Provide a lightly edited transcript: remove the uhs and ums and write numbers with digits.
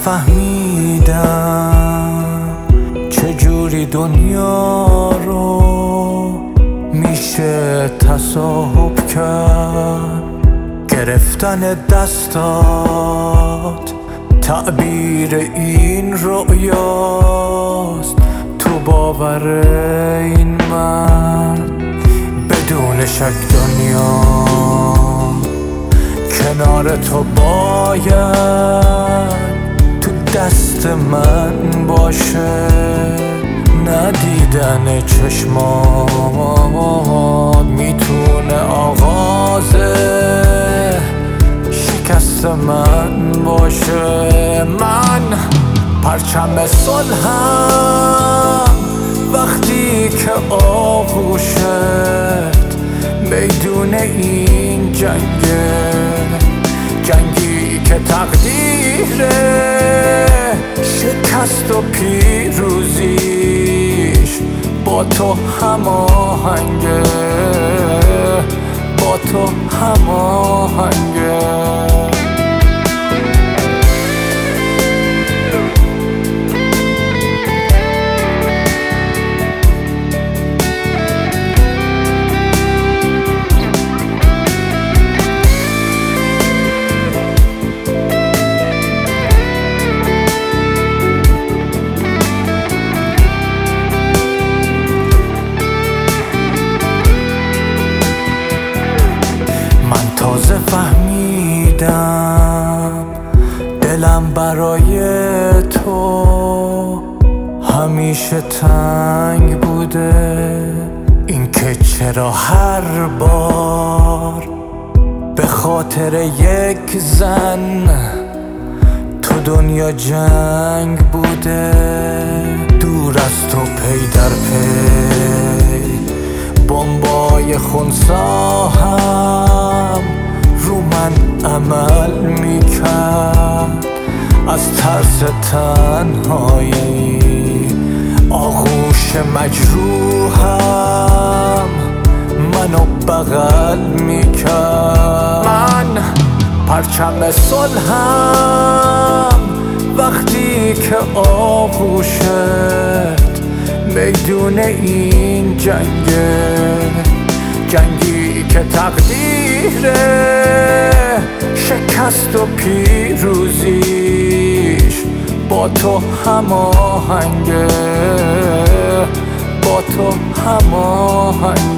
فهمیدم چجوری دنیا رو میشه تصاحب کرد. گرفتن دستات تعبیر این رؤیاست، تو باور این مرد بدون شک دنیا کنار تو باید تو دست من باشه. ندیدن چشمات میتونه آغاز شکست من باشه. من پرچم صلحم وقتی که آغوشت میدون این جنگی که تقدیره شکست و پیروزیش با تو هماهنگه، با تو هماهنگه. تازه فهمیدم دلم برای تو همیشه تنگ بوده. اینکه چرا هر بار به خاطر یک زن تو دنیا جنگ بوده. دور از تو پی در پی بمبای خونساهم رو من عمل میکرد. از ترس تنهایی آغوش مجروحم منو بغل میکرد. من پرچم صلحم وقتی که آغوشت میدون این جنگی که تقدیره شکست و پیروزیش با تو هماهنگه، با تو هماهنگه.